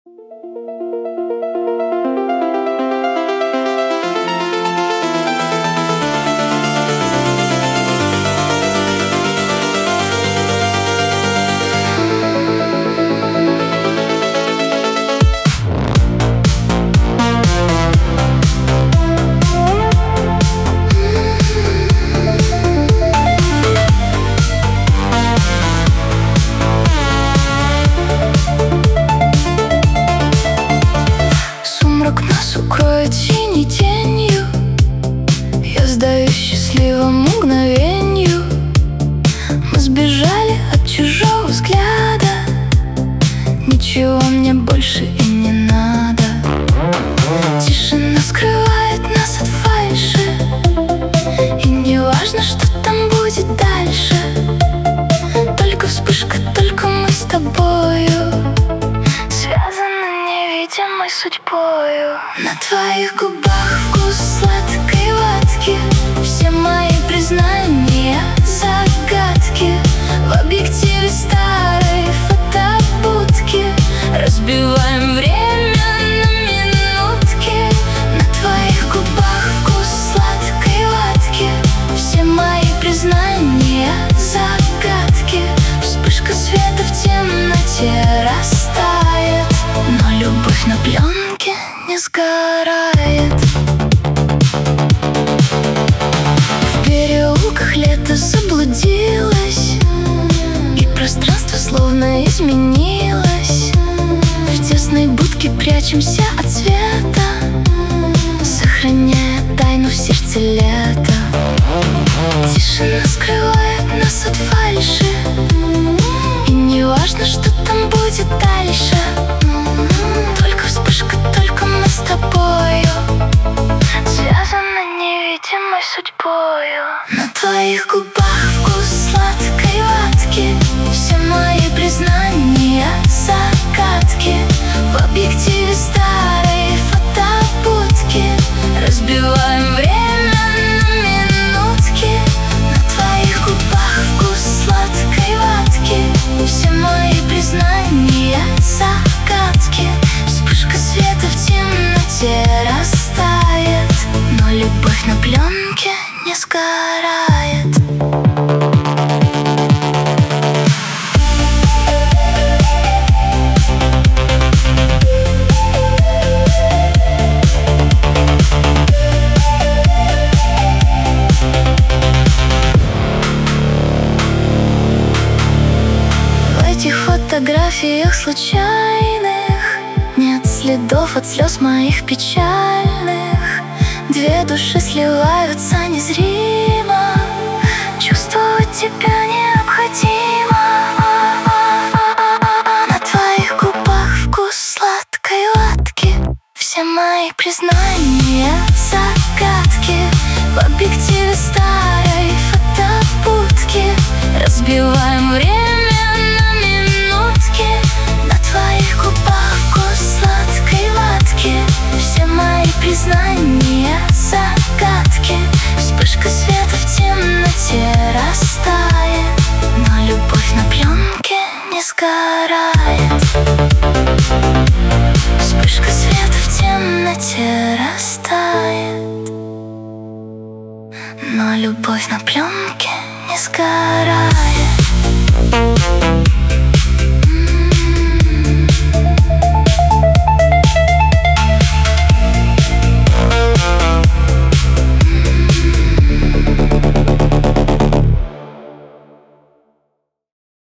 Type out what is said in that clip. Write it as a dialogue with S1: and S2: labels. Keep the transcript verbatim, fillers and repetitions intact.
S1: Нас укроет синей тенью, я сдаюсь счастливому мгновению. Мы сбежали от чужого взгляда, ничего мне больше и не надо. Тишина скрывает нас от фальши, и не важно, что там будет дальше. Только вспышка, только мы с тобою, связаны невидимой судьбою. На твоих губах вкус сладкой ватки, все мои признания загадки. В объективе старой фотобудки разбиваем время на минутки. На твоих губах вкус сладкой ватки, все мои признания загадки. Вспышка света в темноте растает, но любовь на пленке не сгорает. В переулках лето заблудилось, и пространство словно изменилось. В тесной будке прячемся от света, сохраняя тайну в сердце лета. Тишина скрывает нас от фальши, и не важно, что там будет дальше. Только вспышка, только мы с тобою, связаны невидимой судьбою. На твоих губах вкус сладкой ватки, все мои признания загадки. В объективе старой фотобудки разбиваем время на минутки. На твоих губах вкус сладкой ватки, все мои признания загадки. Вспышка света в темноте растает, но любовь на пленке не сгорает. В этих фотографиях случайных нет следов от слез моих печальных. Две души сливаются незримо, чувствовать тебя необходимо. На твоих губах вкус сладкой ватки, все мои признания загадки. В объективе старой фотобудки разбиваем время на минутки. На твоих губах вкус сладкой ватки, все мои признания загадки. Вспышка света в темноте растает, но любовь на пленке не сгорает. Вспышка света в темноте растает, но любовь на пленке не сгорает.